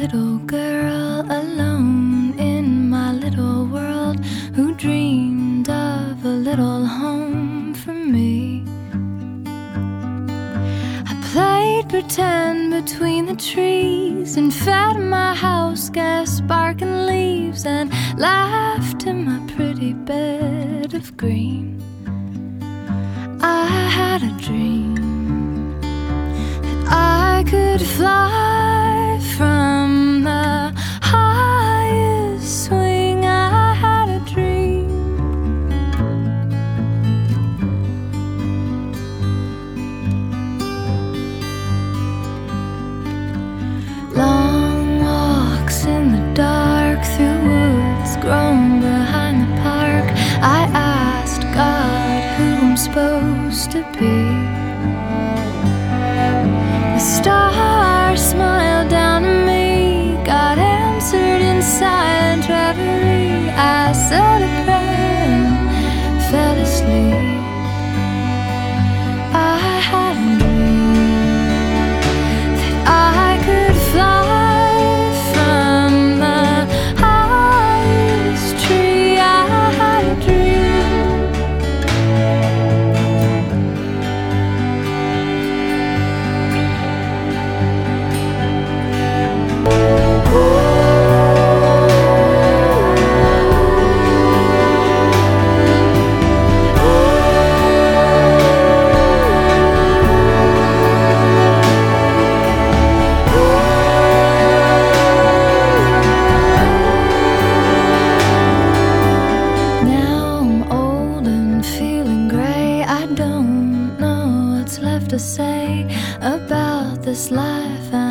little girl alone in my little world, who dreamed of a little home for me. I played pretend between the trees and fed my house gas sparking leaves, and laughed in my pretty bed of green. I had a dream that I could fly from the highest swing. I had a dream. Long walks in the dark through woods grown behind the park. I asked God who I'm supposed to be. The stars smiled down at me. God answered in silent reverie. I said a prayer and fell asleep. I had a dream that I could fly from the highest tree. I had a dream. To say about this life